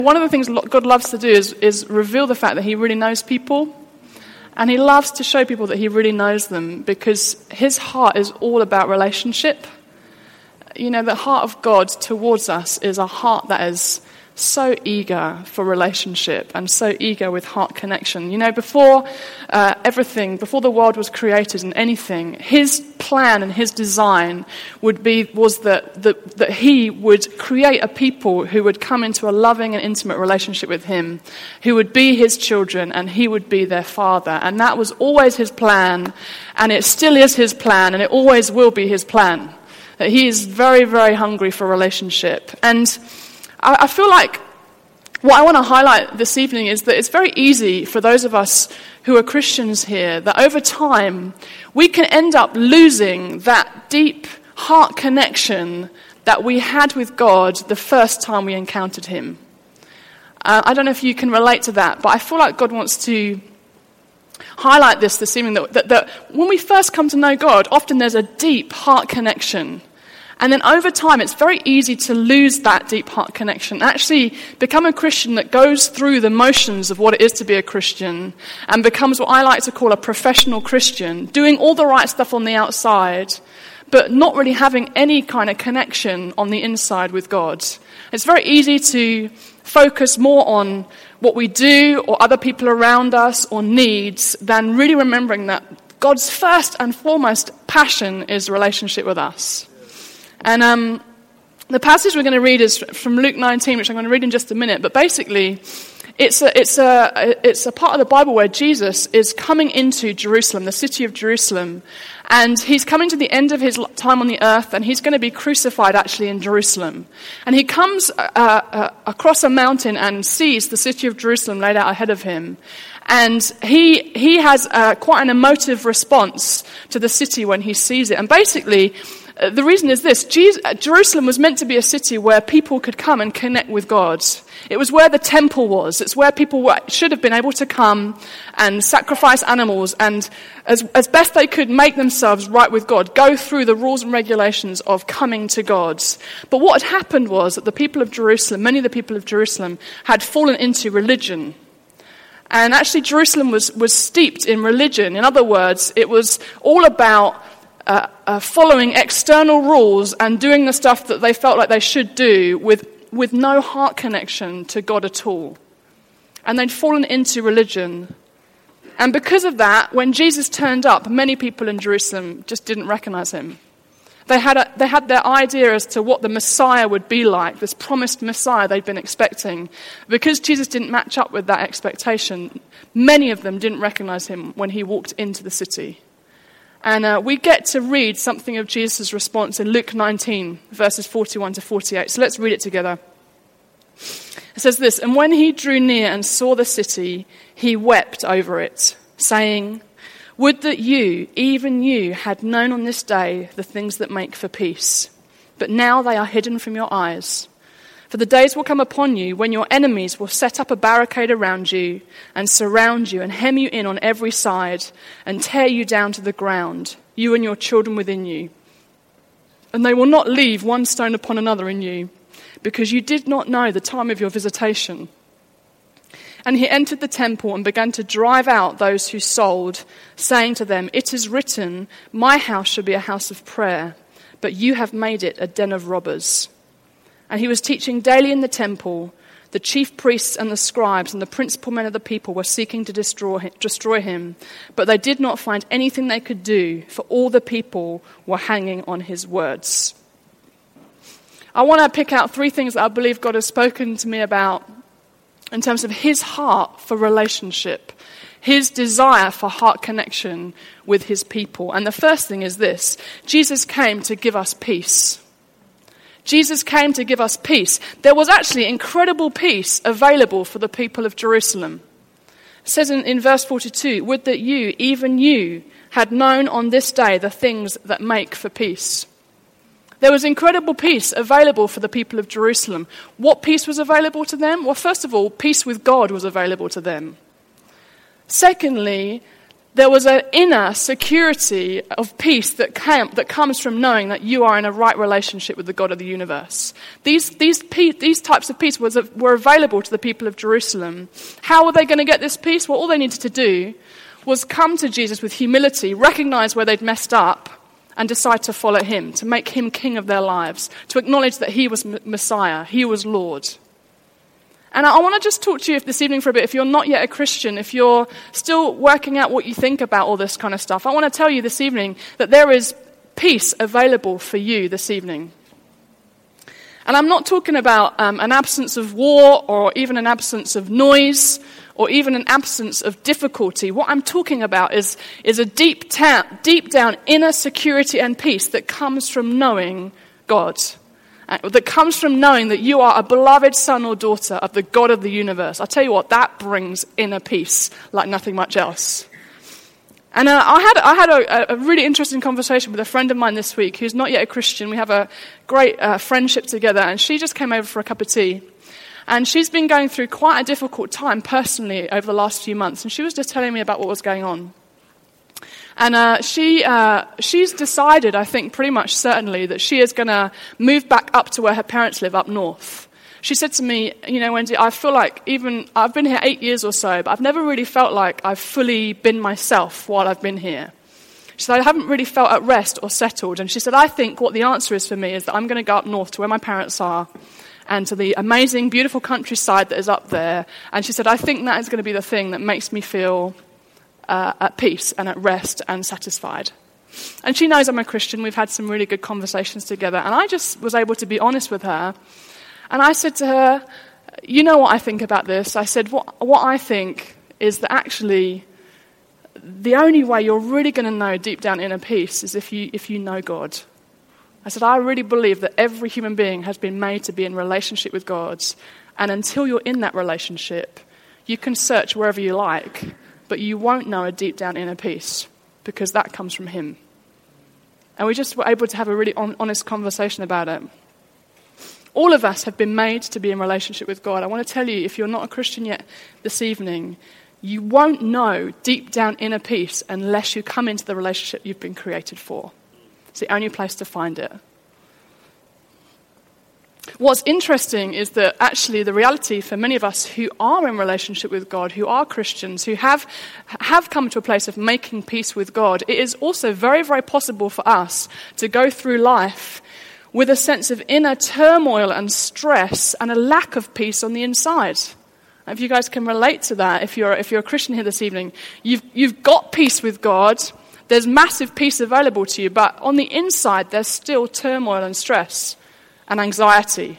One of the things God loves to do is reveal the fact that he really knows people. And he loves to show people that he really knows them because his heart is all about relationship. You know, the heart of God towards us is a heart that is so eager for relationship and so eager with heart connection. You know, before before the world was created and anything, his plan and his design was that he would create a people who would come into a loving and intimate relationship with him, who would be his children and he would be their father. And that was always his plan, and it still is his plan, and it always will be his plan. That he is very, very hungry for relationship. And I feel like what I want to highlight this evening is that it's very easy for those of us who are Christians here, that over time we can end up losing that deep heart connection that we had with God the first time we encountered him. I don't know if you can relate to that, but I feel like God wants to highlight this evening, that when we first come to know God, often there's a deep heart connection. And then over time, it's very easy to lose that deep heart connection. Actually become a Christian that goes through the motions of what it is to be a Christian and becomes what I like to call a professional Christian, doing all the right stuff on the outside, but not really having any kind of connection on the inside with God. It's very easy to focus more on what we do or other people around us or needs than really remembering that God's first and foremost passion is relationship with us. And the passage we're going to read is from Luke 19, which I'm going to read in just a minute. But basically, it's a part of the Bible where Jesus is coming into Jerusalem, the city of Jerusalem. And he's coming to the end of his time on the earth, and he's going to be crucified actually in Jerusalem. And he comes across a mountain and sees the city of Jerusalem laid out ahead of him. And he has quite an emotive response to the city when he sees it. And basically, the reason is this: Jerusalem was meant to be a city where people could come and connect with God. It was where the temple was. It's where people should have been able to come and sacrifice animals and, as best they could, make themselves right with God, go through the rules and regulations of coming to God. But what had happened was that the people of Jerusalem, many of the people of Jerusalem, had fallen into religion. And actually Jerusalem was steeped in religion. In other words, it was all about following external rules and doing the stuff that they felt like they should do with no heart connection to God at all. And they'd fallen into religion. And because of that, when Jesus turned up, many people in Jerusalem just didn't recognize him. They had their idea as to what the Messiah would be like, this promised Messiah they'd been expecting. Because Jesus didn't match up with that expectation, many of them didn't recognize him when he walked into the city. And we get to read something of Jesus' response in Luke 19, verses 41 to 48. So let's read it together. It says this: "And when he drew near and saw the city, he wept over it, saying, 'Would that you, even you, had known on this day the things that make for peace. But now they are hidden from your eyes. For the days will come upon you when your enemies will set up a barricade around you and surround you and hem you in on every side and tear you down to the ground, you and your children within you. And they will not leave one stone upon another in you, because you did not know the time of your visitation.' And he entered the temple and began to drive out those who sold, saying to them, 'It is written, my house shall be a house of prayer, but you have made it a den of robbers.' And he was teaching daily in the temple. The chief priests and the scribes and the principal men of the people were seeking to destroy him, but they did not find anything they could do, for all the people were hanging on his words." I want to pick out three things that I believe God has spoken to me about in terms of his heart for relationship, his desire for heart connection with his people. And the first thing is this: Jesus came to give us peace. Jesus came to give us peace. There was actually incredible peace available for the people of Jerusalem. It says in verse 42, "Would that you, even you, had known on this day the things that make for peace." There was incredible peace available for the people of Jerusalem. What peace was available to them? Well, first of all, peace with God was available to them. Secondly, there was an inner security of peace that comes from knowing that you are in a right relationship with the God of the universe. These types of peace were available to the people of Jerusalem. How were they going to get this peace? Well, all they needed to do was come to Jesus with humility, recognize where they'd messed up, and decide to follow him, to make him king of their lives, to acknowledge that he was Messiah, he was Lord. And I want to just talk to you this evening for a bit. If you're not yet a Christian, if you're still working out what you think about all this kind of stuff, I want to tell you this evening that there is peace available for you this evening. And I'm not talking about an absence of war or even an absence of noise or even an absence of difficulty. What I'm talking about is a deep down inner security and peace that comes from knowing God. That comes from knowing that you are a beloved son or daughter of the God of the universe. I tell you what, that brings inner peace like nothing much else. And I had a really interesting conversation with a friend of mine this week who's not yet a Christian. We have a great friendship together, and she just came over for a cup of tea. And she's been going through quite a difficult time personally over the last few months, and she was just telling me about what was going on. And she's decided, I think pretty much certainly, that she is going to move back up to where her parents live up north. She said to me, Wendy, I feel like I've been here 8 years or so, but I've never really felt like I've fully been myself while I've been here. She said, I haven't really felt at rest or settled. And she said, I think what the answer is for me is that I'm going to go up north to where my parents are and to the amazing, beautiful countryside that is up there. And she said, I think that is going to be the thing that makes me feel at peace and at rest and satisfied. And she knows I'm a Christian. We've had some really good conversations together. And I just was able to be honest with her. And I said to her, you know what I think about this? I said, what I think is that actually the only way you're really going to know deep down inner peace is if you know God. I said, I really believe that every human being has been made to be in relationship with God. And until you're in that relationship, you can search wherever you like, but you won't know a deep down inner peace because that comes from him. And we just were able to have a really honest conversation about it. All of us have been made to be in relationship with God. I want to tell you, if you're not a Christian yet this evening, you won't know deep down inner peace unless you come into the relationship you've been created for. It's the only place to find it. What's interesting is that actually the reality for many of us who are in relationship with God, who are Christians, who have come to a place of making peace with God, it is also very, very possible for us to go through life with a sense of inner turmoil and stress and a lack of peace on the inside. If you guys can relate to that, if you're a Christian here this evening, you've got peace with God, there's massive peace available to you, but on the inside there's still turmoil and stress and anxiety.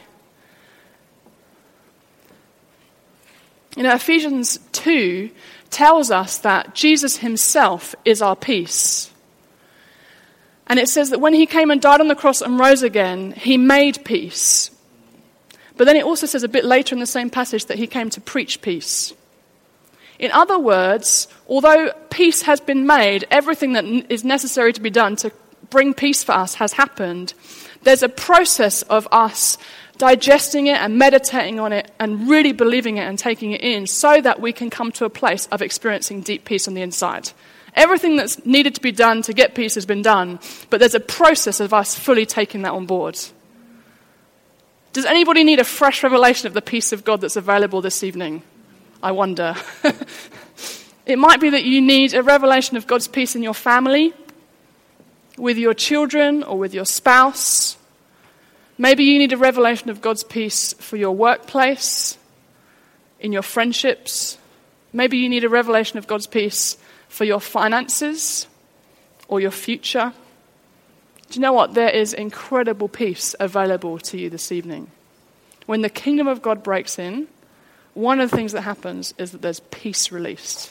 Ephesians 2 tells us that Jesus himself is our peace. And it says that when he came and died on the cross and rose again, he made peace. But then it also says a bit later in the same passage that he came to preach peace. In other words, although peace has been made, everything that is necessary to be done to bring peace for us has happened. There's a process of us digesting it and meditating on it and really believing it and taking it in so that we can come to a place of experiencing deep peace on the inside. Everything that's needed to be done to get peace has been done, but there's a process of us fully taking that on board. Does anybody need a fresh revelation of the peace of God that's available this evening? I wonder. It might be that you need a revelation of God's peace in your family, with your children or with your spouse. Maybe you need a revelation of God's peace for your workplace, in your friendships. Maybe you need a revelation of God's peace for your finances or your future. Do you know what? There is incredible peace available to you this evening. When the kingdom of God breaks in, one of the things that happens is that there's peace released.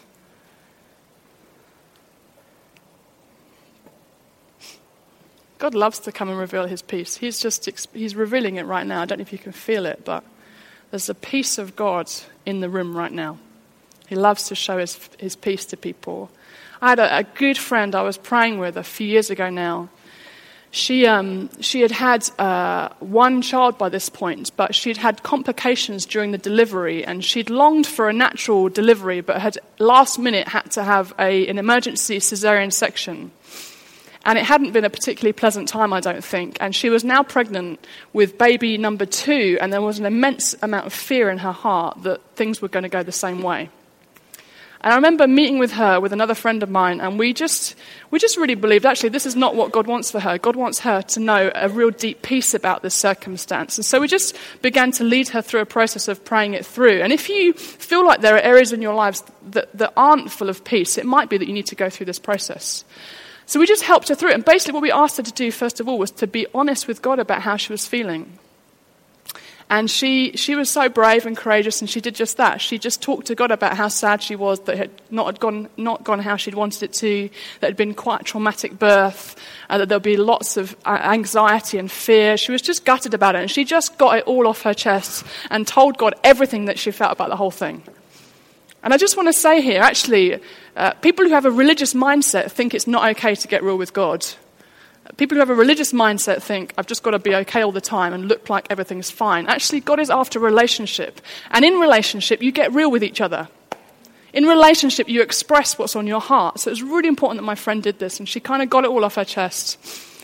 God loves to come and reveal his peace. He's revealing it right now. I don't know if you can feel it, but there's a peace of God in the room right now. He loves to show his peace to people. I had a good friend I was praying with a few years ago now She had one child by this point, but she'd had complications during the delivery, and she'd longed for a natural delivery, but had last minute had to have an emergency cesarean section. And it hadn't been a particularly pleasant time, I don't think. And she was now pregnant with baby number 2, and there was an immense amount of fear in her heart that things were going to go the same way. And I remember meeting with her with another friend of mine, and we just really believed, actually, this is not what God wants for her. God wants her to know a real deep peace about this circumstance. And so we just began to lead her through a process of praying it through. And if you feel like there are areas in your lives that aren't full of peace, it might be that you need to go through this process. So we just helped her through it. And basically what we asked her to do, first of all, was to be honest with God about how she was feeling. And she was so brave and courageous, and she did just that. She just talked to God about how sad she was, that it had not gone how she'd wanted it to, that it had been quite a traumatic birth, that there'd be lots of anxiety and fear. She was just gutted about it, and she just got it all off her chest and told God everything that she felt about the whole thing. And I just want to say here, actually, people who have a religious mindset think it's not okay to get real with God. People who have a religious mindset think, I've just got to be okay all the time and look like everything's fine. Actually, God is after relationship. And in relationship, you get real with each other. In relationship, you express what's on your heart. So it was really important that my friend did this, and she kind of got it all off her chest.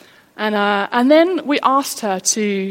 And then we asked her to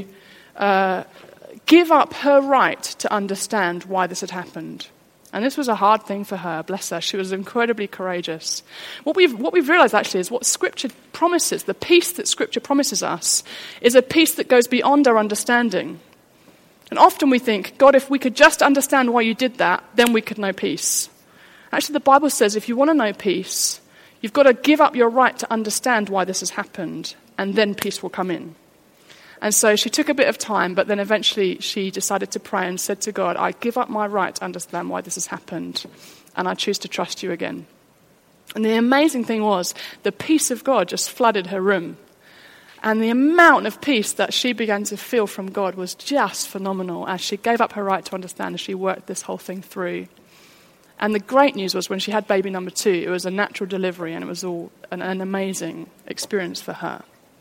give up her right to understand why this had happened. And this was a hard thing for her, bless her. She was incredibly courageous. What we've realized actually is what Scripture promises, the peace that Scripture promises us, is a peace that goes beyond our understanding. And often we think, God, if we could just understand why you did that, then we could know peace. Actually, the Bible says if you want to know peace, you've got to give up your right to understand why this has happened, and then peace will come in. And so she took a bit of time, but then eventually she decided to pray and said to God, I give up my right to understand why this has happened, and I choose to trust you again. And the amazing thing was, the peace of God just flooded her room. And the amount of peace that she began to feel from God was just phenomenal as she gave up her right to understand, as she worked this whole thing through. And the great news was when she had baby number 2, it was a natural delivery, and it was all an amazing experience for her.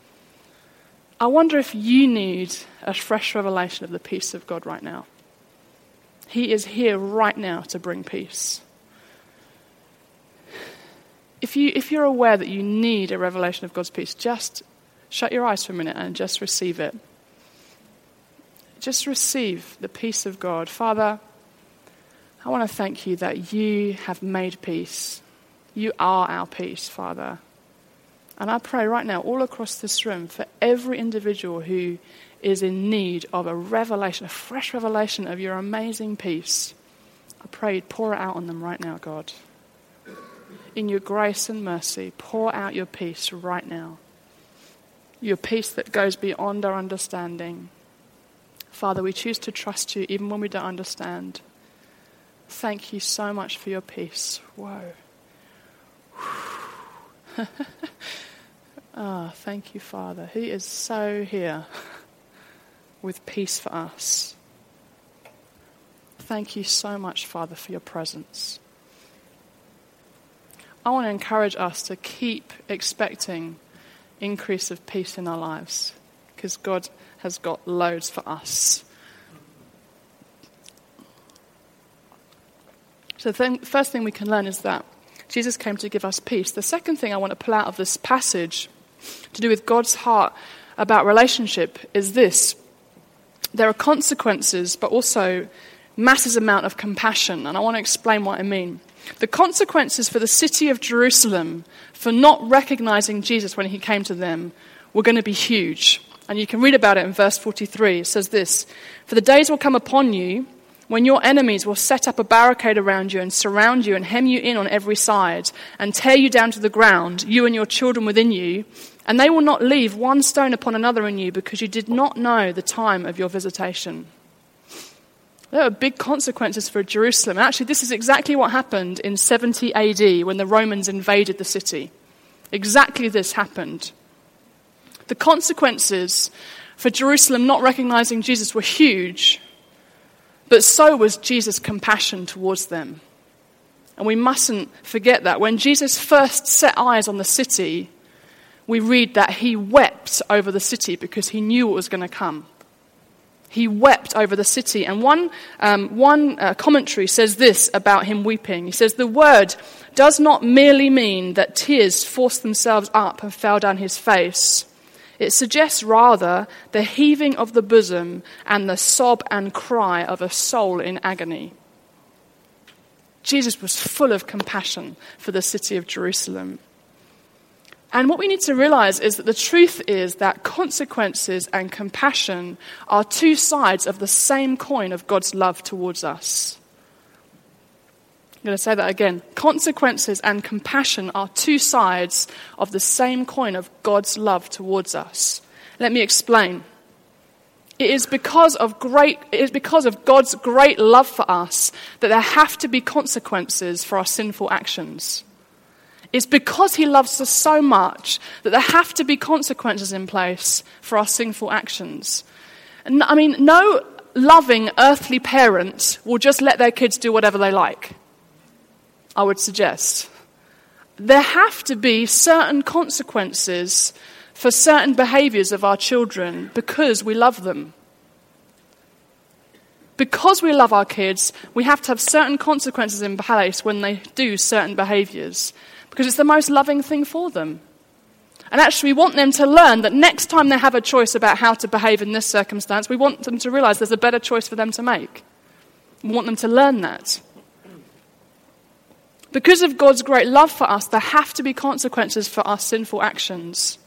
I wonder if you need a fresh revelation of the peace of God right now. He is here right now to bring peace. If you're aware that you need a revelation of God's peace, just shut your eyes for a minute and just receive it. Just receive the peace of God. Father, I want to thank you that you have made peace. You are our peace, Father. And I pray right now, all across this room, for every individual who is in need of a revelation, a fresh revelation of your amazing peace. I pray you'd pour it out on them right now, God. In your grace and mercy, pour out your peace right now. Your peace that goes beyond our understanding. Father, we choose to trust you even when we don't understand. Thank you so much for your peace. Whoa. Thank you, Father. He is so here with peace for us. Thank you so much, Father, for your presence. I want to encourage us to keep expecting increase of peace in our lives, because God has got loads for us. So the first thing we can learn is that Jesus came to give us peace. The second thing I want to pull out of this passage to do with God's heart about relationship is this. There are consequences, but also massive amount of compassion. And I want to explain what I mean. The consequences for the city of Jerusalem for not recognizing Jesus when he came to them were going to be huge. And you can read about it in verse 43. It says this, "For the days will come upon you when your enemies will set up a barricade around you and surround you and hem you in on every side and tear you down to the ground, you and your children within you, and they will not leave one stone upon another in you because you did not know the time of your visitation." There are big consequences for Jerusalem. And actually, this is exactly what happened in 70 AD when the Romans invaded the city. Exactly this happened. The consequences for Jerusalem not recognizing Jesus were huge, but so was Jesus' compassion towards them. And we mustn't forget that. When Jesus first set eyes on the city, we read that he wept over the city because he knew what was going to come. He wept over the city. And one commentary says this about him weeping. He says, the word does not merely mean that tears forced themselves up and fell down his face. It suggests rather the heaving of the bosom and the sob and cry of a soul in agony. Jesus was full of compassion for the city of Jerusalem. And what we need to realize is that the truth is that consequences and compassion are two sides of the same coin of God's love towards us. I'm going to say that again. Consequences and compassion are two sides of the same coin of God's love towards us. Let me explain. It is because of God's great love for us that there have to be consequences for our sinful actions. It's because he loves us so much that there have to be consequences in place for our sinful actions. And I mean, no loving earthly parent will just let their kids do whatever they like, I would suggest. There have to be certain consequences for certain behaviors of our children because we love them. Because we love our kids, we have to have certain consequences in place when they do certain behaviors. Because it's the most loving thing for them. And actually, we want them to learn that next time they have a choice about how to behave in this circumstance, we want them to realize there's a better choice for them to make. We want them to learn that. Because of God's great love for us, there have to be consequences for our sinful actions.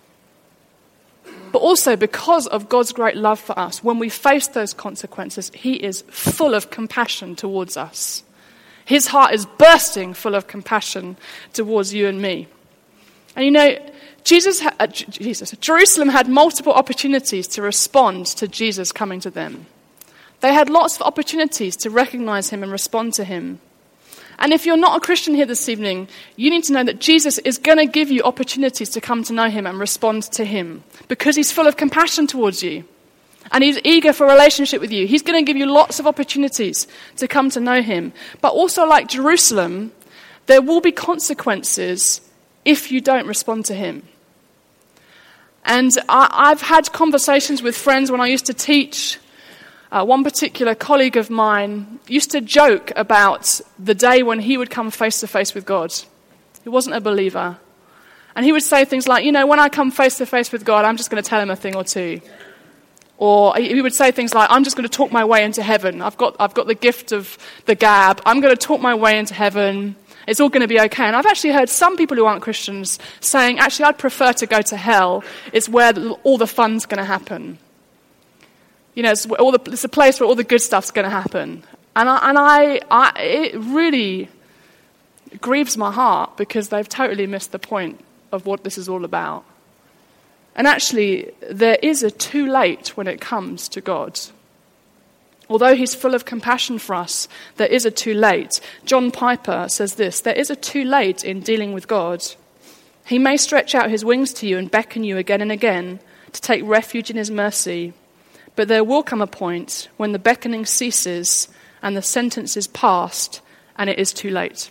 But also because of God's great love for us, when we face those consequences, he is full of compassion towards us. His heart is bursting full of compassion towards you and me. And you know, Jerusalem had multiple opportunities to respond to Jesus coming to them. They had lots of opportunities to recognize him and respond to him. And if you're not a Christian here this evening, you need to know that Jesus is going to give you opportunities to come to know him and respond to him because he's full of compassion towards you. And he's eager for a relationship with you. He's going to give you lots of opportunities to come to know him. But also like Jerusalem, there will be consequences if you don't respond to him. And I've had conversations with friends when I used to teach. One particular colleague of mine used to joke about the day when he would come face to face with God. He wasn't a believer. And he would say things like, you know, when I come face to face with God, I'm just going to tell him a thing or two. Or he would say things like, I'm just going to talk my way into heaven. I've got the gift of the gab. I'm going to talk my way into heaven. It's all going to be okay. And I've actually heard some people who aren't Christians saying, actually, I'd prefer to go to hell. It's where all the fun's going to happen. You know, it's a place where all the good stuff's going to happen. And it really grieves my heart because they've totally missed the point of what this is all about. And actually, there is a too late when it comes to God. Although he's full of compassion for us, there is a too late. John Piper says this, there is a too late in dealing with God. He may stretch out his wings to you and beckon you again and again to take refuge in his mercy. But there will come a point when the beckoning ceases and the sentence is passed and it is too late.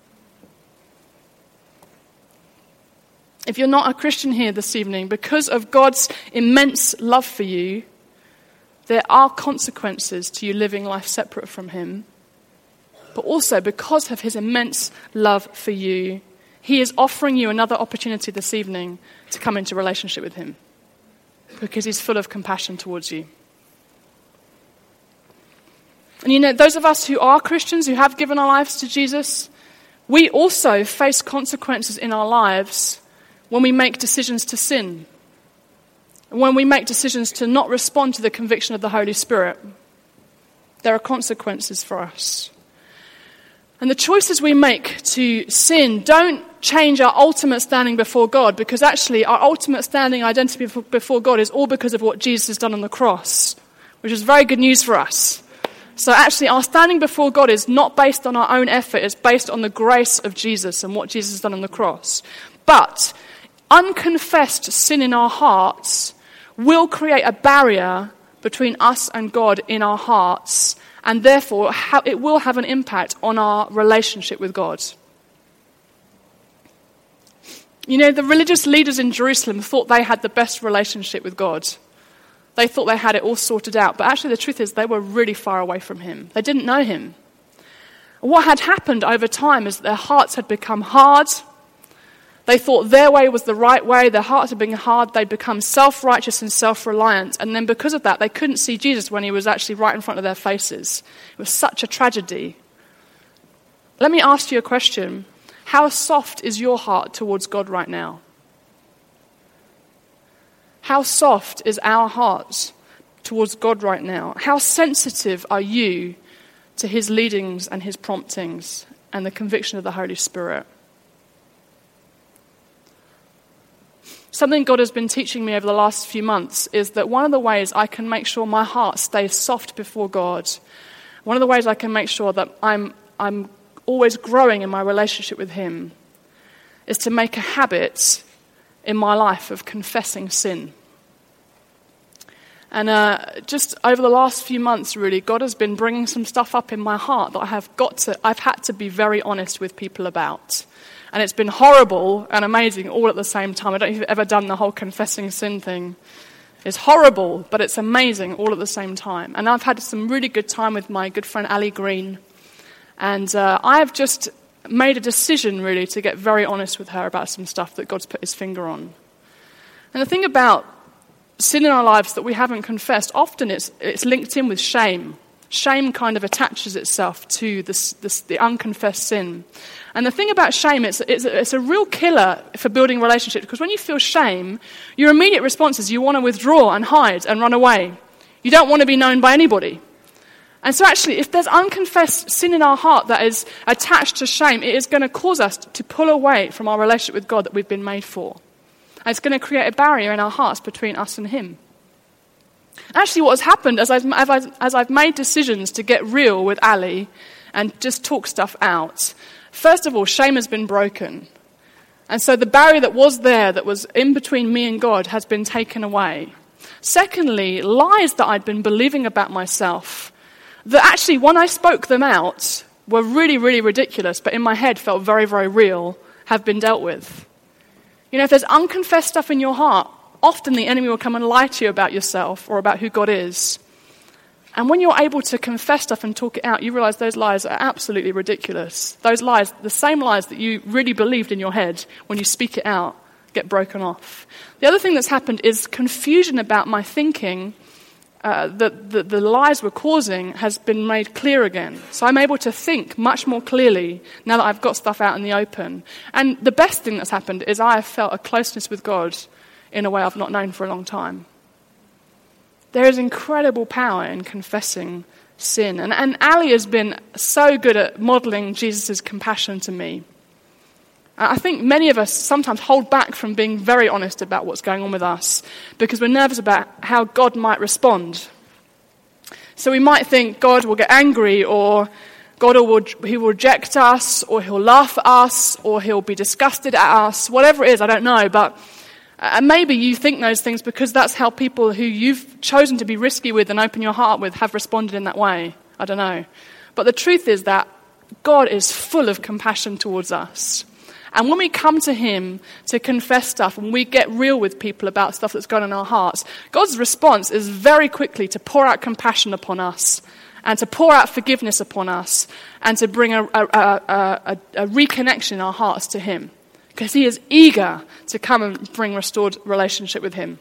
If you're not a Christian here this evening, because of God's immense love for you, there are consequences to you living life separate from him. But also because of his immense love for you, he is offering you another opportunity this evening to come into relationship with him. Because he's full of compassion towards you. And you know, those of us who are Christians, who have given our lives to Jesus, we also face consequences in our lives when we make decisions to sin. When we make decisions to not respond to the conviction of the Holy Spirit. There are consequences for us. And the choices we make to sin don't change our ultimate standing before God, because actually our ultimate standing identity before God is all because of what Jesus has done on the cross, which is very good news for us. So actually our standing before God is not based on our own effort, it's based on the grace of Jesus and what Jesus has done on the cross. But unconfessed sin in our hearts will create a barrier between us and God in our hearts, and therefore it will have an impact on our relationship with God. You know, the religious leaders in Jerusalem thought they had the best relationship with God. They thought they had it all sorted out. But actually the truth is they were really far away from him. They didn't know him. What had happened over time is that their hearts had become hard. They thought their way was the right way. Their hearts had been hard. They'd become self-righteous and self-reliant. And then because of that, they couldn't see Jesus when he was actually right in front of their faces. It was such a tragedy. Let me ask you a question. How soft is your heart towards God right now? How soft is our hearts towards God right now? How sensitive are you to his leadings and his promptings and the conviction of the Holy Spirit? Something God has been teaching me over the last few months is that one of the ways I can make sure my heart stays soft before God, one of the ways I can make sure that I'm always growing in my relationship with him, is to make a habit in my life of confessing sin. And just over the last few months, really, God has been bringing some stuff up in my heart that I've had to be very honest with people about. And it's been horrible and amazing all at the same time. I don't know if you've ever done the whole confessing sin thing. It's horrible, but it's amazing all at the same time. And I've had some really good time with my good friend Ali Green. And I have just made a decision, really, to get very honest with her about some stuff that God's put his finger on. And the thing about sin in our lives that we haven't confessed, often it's linked in with shame. Shame kind of attaches itself to the unconfessed sin. And the thing about shame, it's a real killer for building relationships, because when you feel shame, your immediate response is you want to withdraw and hide and run away. You don't want to be known by anybody. And so actually, if there's unconfessed sin in our heart that is attached to shame, it is going to cause us to pull away from our relationship with God that we've been made for. And it's going to create a barrier in our hearts between us and him. Actually, what has happened as I've made decisions to get real with Ali and just talk stuff out, first of all, shame has been broken. And so the barrier that was there, that was in between me and God, has been taken away. Secondly, lies that I'd been believing about myself, that actually when I spoke them out were really, really ridiculous, but in my head felt very, very real, have been dealt with. You know, if there's unconfessed stuff in your heart, often the enemy will come and lie to you about yourself or about who God is. And when you're able to confess stuff and talk it out, you realize those lies are absolutely ridiculous. Those lies, the same lies that you really believed in your head, when you speak it out, get broken off. The other thing that's happened is confusion about my thinking that the lies were causing has been made clear again. So I'm able to think much more clearly now that I've got stuff out in the open. And the best thing that's happened is I have felt a closeness with God in a way I've not known for a long time. There is incredible power in confessing sin. And Ali has been so good at modeling Jesus' compassion to me. I think many of us sometimes hold back from being very honest about what's going on with us because we're nervous about how God might respond. So we might think God will get angry, or he will reject us, or he'll laugh at us, or he'll be disgusted at us, whatever it is, I don't know. But maybe you think those things because that's how people who you've chosen to be risky with and open your heart with have responded in that way. I don't know. But the truth is that God is full of compassion towards us. And when we come to him to confess stuff, and we get real with people about stuff that's gone on in our hearts, God's response is very quickly to pour out compassion upon us and to pour out forgiveness upon us and to bring a reconnection in our hearts to him, because he is eager to come and bring restored relationship with him.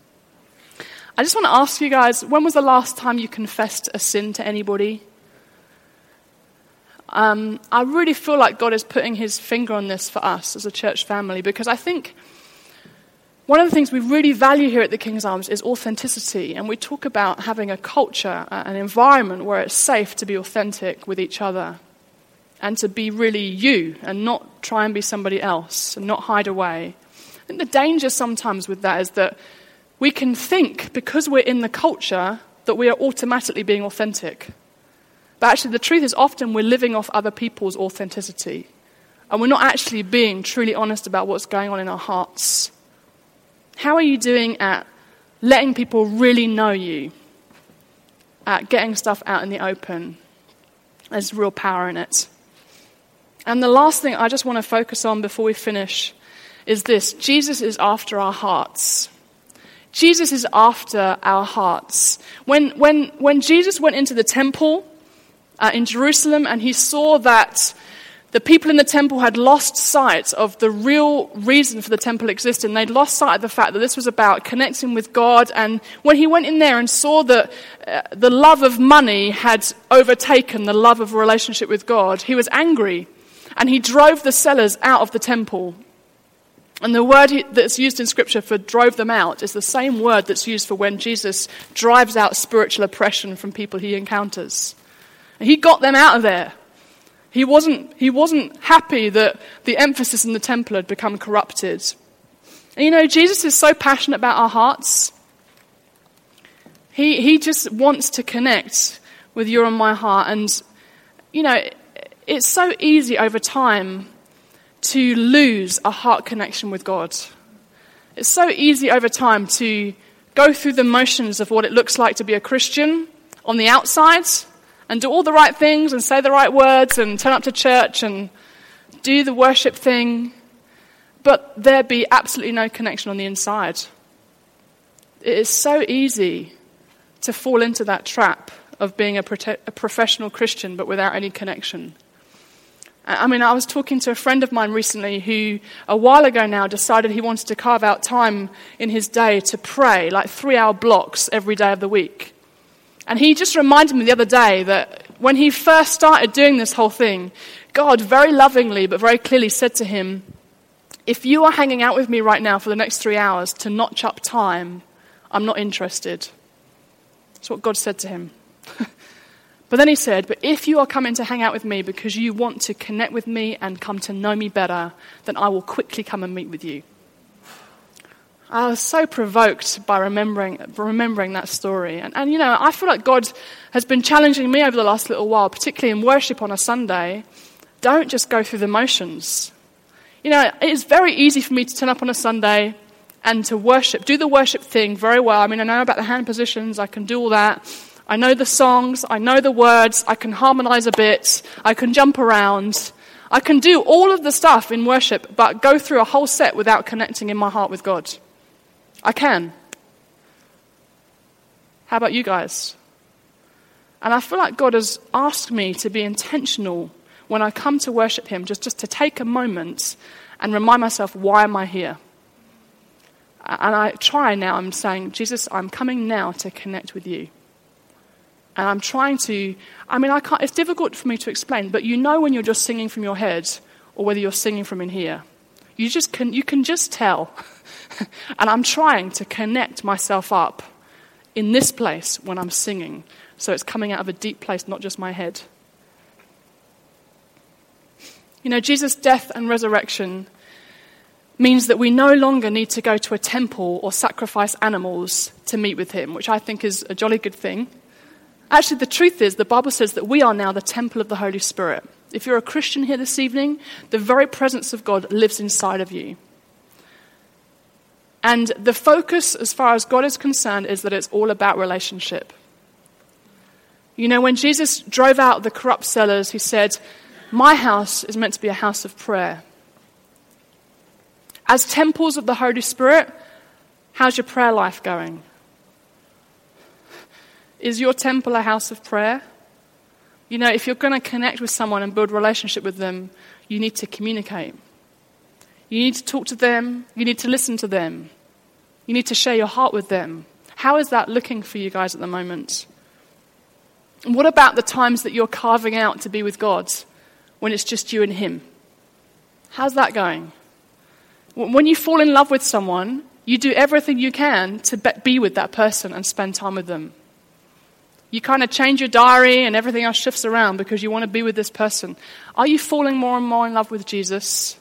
I just want to ask you guys, when was the last time you confessed a sin to anybody? I really feel like God is putting his finger on this for us as a church family, because I think one of the things we really value here at the King's Arms is authenticity. And we talk about having a culture, an environment where it's safe to be authentic with each other and to be really you and not try and be somebody else and not hide away. I think the danger sometimes with that is that we can think, because we're in the culture, that we are automatically being authentic. But actually the truth is often we're living off other people's authenticity. And we're not actually being truly honest about what's going on in our hearts. How are you doing at letting people really know you? At getting stuff out in the open? There's real power in it. And the last thing I just want to focus on before we finish is this: Jesus is after our hearts. Jesus is after our hearts. When Jesus went into the temple in Jerusalem and he saw that the people in the temple had lost sight of the real reason for the temple existing. They'd lost sight of the fact that this was about connecting with God. And when he went in there and saw that the love of money had overtaken the love of a relationship with God, he was angry. And he drove the sellers out of the temple. And the word that's used in Scripture for drove them out is the same word that's used for when Jesus drives out spiritual oppression from people he encounters. And he got them out of there. He wasn't happy that the emphasis in the temple had become corrupted. And Jesus is so passionate about our hearts. He just wants to connect with your and my heart. And, it's so easy over time to lose a heart connection with God. It's so easy over time to go through the motions of what it looks like to be a Christian on the outside, and do all the right things and say the right words and turn up to church and do the worship thing, but there be absolutely no connection on the inside. It is so easy to fall into that trap of being a professional Christian but without any connection. I was talking to a friend of mine recently who a while ago now decided he wanted to carve out time in his day to pray, like 3-hour blocks every day of the week. And he just reminded me the other day that when he first started doing this whole thing, God very lovingly but very clearly said to him, if you are hanging out with me right now for the next 3 hours to notch up time, I'm not interested. That's what God said to him. But then he said, but if you are coming to hang out with me because you want to connect with me and come to know me better, then I will quickly come and meet with you. I was so provoked by remembering that story. And I feel like God has been challenging me over the last little while, particularly in worship on a Sunday. Don't just go through the motions. It is very easy for me to turn up on a Sunday and to worship, do the worship thing very well. I know about the hand positions, I can do all that. I know the songs, I know the words, I can harmonize a bit, I can jump around. I can do all of the stuff in worship, but go through a whole set without connecting in my heart with God. I can. How about you guys? And I feel like God has asked me to be intentional when I come to worship him, just to take a moment and remind myself, why am I here? And I try now, I'm saying, Jesus, I'm coming now to connect with you. And I'm trying to, it's difficult for me to explain, but when you're just singing from your head or whether you're singing from in here. You can just tell. And I'm trying to connect myself up in this place when I'm singing. So it's coming out of a deep place, not just my head. Jesus' death and resurrection means that we no longer need to go to a temple or sacrifice animals to meet with him, which I think is a jolly good thing. Actually, the truth is, the Bible says that we are now the temple of the Holy Spirit. If you're a Christian here this evening, the very presence of God lives inside of you. And the focus, as far as God is concerned, is that it's all about relationship. When Jesus drove out the corrupt sellers, he said, my house is meant to be a house of prayer. As temples of the Holy Spirit, how's your prayer life going? Is your temple a house of prayer? If you're going to connect with someone and build a relationship with them, you need to communicate. You need to talk to them. You need to listen to them. You need to share your heart with them. How is that looking for you guys at the moment? And what about the times that you're carving out to be with God when it's just you and him? How's that going? When you fall in love with someone, you do everything you can to be with that person and spend time with them. You kind of change your diary and everything else shifts around because you want to be with this person. Are you falling more and more in love with Jesus?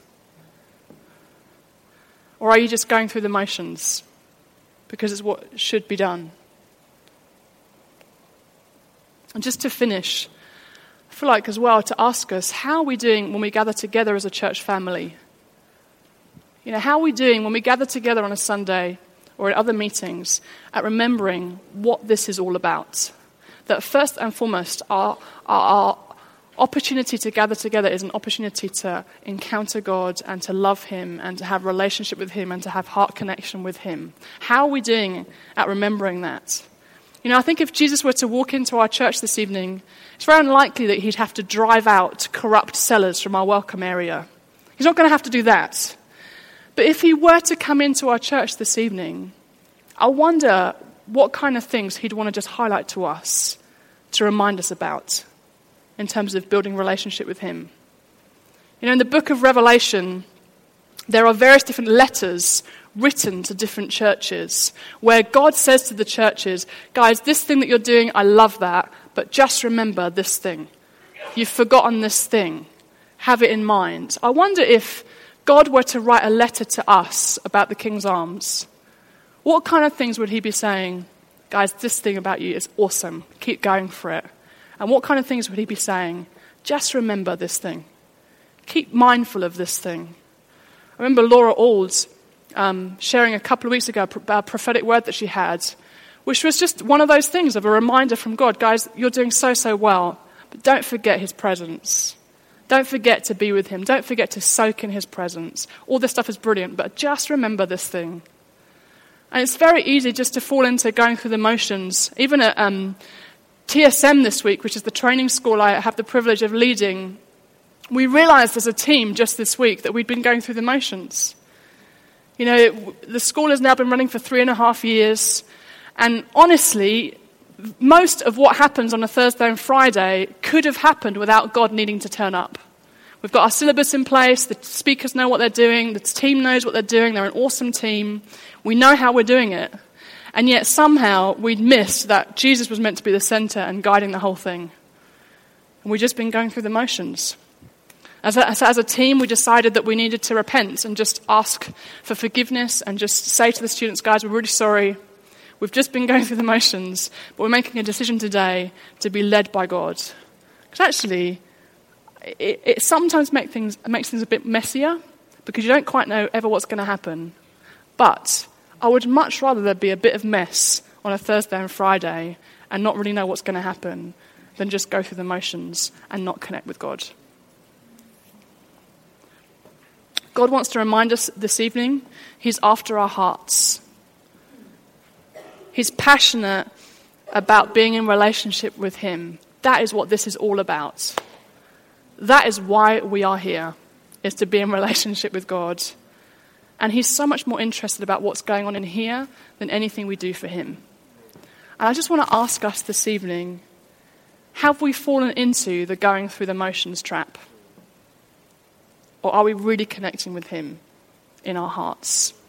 Or are you just going through the motions because it's what should be done? And just to finish, I feel like as well to ask us, how are we doing when we gather together as a church family? How are we doing when we gather together on a Sunday or at other meetings at remembering what this is all about? That first and foremost, our opportunity to gather together is an opportunity to encounter God and to love him and to have relationship with him and to have heart connection with him. How are we doing at remembering that? I think if Jesus were to walk into our church this evening, it's very unlikely that he'd have to drive out corrupt sellers from our welcome area. He's not going to have to do that. But if he were to come into our church this evening, I wonder what kind of things he'd want to just highlight to us to remind us about in terms of building relationship with him. In the book of Revelation, there are various different letters written to different churches where God says to the churches, guys, this thing that you're doing, I love that, but just remember this thing. You've forgotten this thing. Have it in mind. I wonder if God were to write a letter to us about the King's Arms, what kind of things would he be saying? Guys, this thing about you is awesome. Keep going for it. And what kind of things would he be saying? Just remember this thing. Keep mindful of this thing. I remember Laura Auld sharing a couple of weeks ago a prophetic word that she had, which was just one of those things of a reminder from God. Guys, you're doing so well, but don't forget his presence. Don't forget to be with him. Don't forget to soak in his presence. All this stuff is brilliant, but just remember this thing. And it's very easy just to fall into going through the motions. Even at TSM this week, which is the training school I have the privilege of leading, we realized as a team just this week that we'd been going through the motions. The school has now been running for 3.5 years. And honestly, most of what happens on a Thursday and Friday could have happened without God needing to turn up. We've got our syllabus in place, the speakers know what they're doing, the team knows what they're doing, they're an awesome team, we know how we're doing it, and yet somehow we'd missed that Jesus was meant to be the centre and guiding the whole thing. And we've just been going through the motions. As a team, we decided that we needed to repent and just ask for forgiveness and just say to the students, guys, we're really sorry. We've just been going through the motions, but we're making a decision today to be led by God. Because actually, it sometimes makes things a bit messier because you don't quite know ever what's going to happen. But I would much rather there be a bit of mess on a Thursday and Friday and not really know what's going to happen than just go through the motions and not connect with God. God wants to remind us this evening, he's after our hearts. He's passionate about being in relationship with him. That is what this is all about. That is why we are here, is to be in relationship with God. And he's so much more interested about what's going on in here than anything we do for him. And I just want to ask us this evening, have we fallen into the going through the motions trap? Or are we really connecting with him in our hearts?